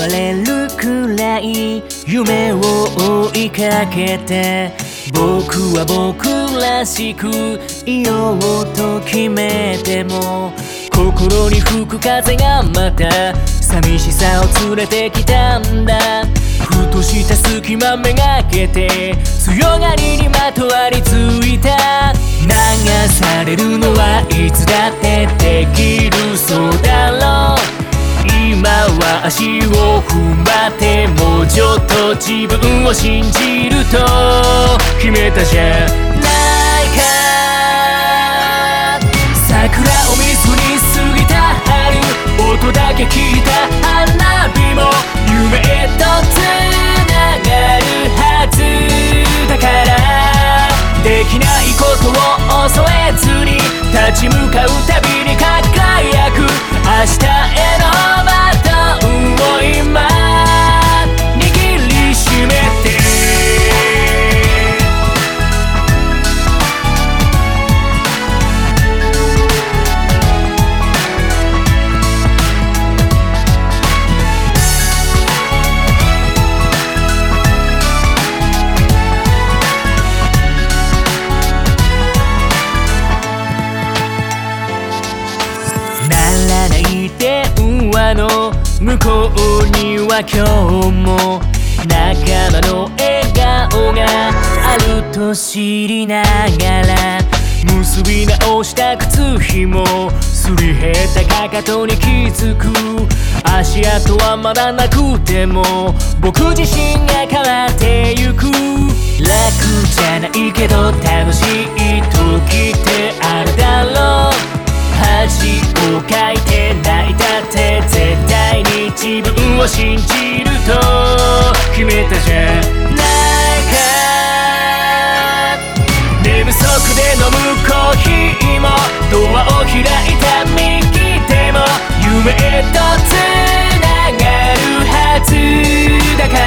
われるくらい夢を追いかけて、僕は僕らしくいようと決めても、心に吹く風がまた寂しさを連れてきたんだ。ふとした隙間めがけて強がりにまとわりついた。流されるのはいつだってできるそうだろう。今は足を踏ん張ってもうちょっと自分を信じると決めたじゃないか。桜を見ずに過ぎた春、音だけ聞いた花火も夢へとつながるはずだから、できないことを恐れずに立ち向かうたびに輝く明日へのバトンを今握りしめて。電話の向こうには今日も仲間の笑顔があると知りながら、結び直した靴ひもすり減ったかかとに気づく。足跡はまだなくても僕自身が変わってゆく。楽じゃないけど楽しい時ってあるだろう。恥をかいて泣いたって絶対に自分を信じると決めたじゃないか。寝不足で飲むコーヒーもドアを開いた右手も夢へとつながるはずだから、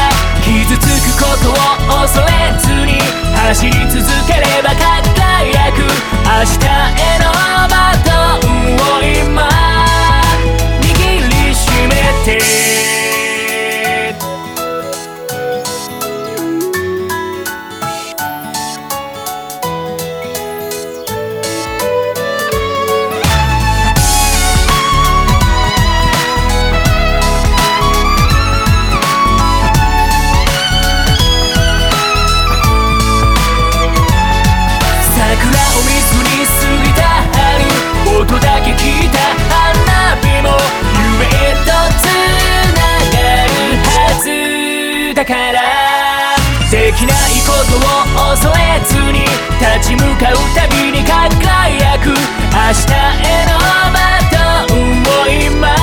傷つくことを恐れずに走り続ければ輝く明日へのバトンを今握りしめて。音だけ聞いた花火も夢へとつながるはずだから、できないことを恐れずに立ち向かうたびに輝く明日へのバトンを今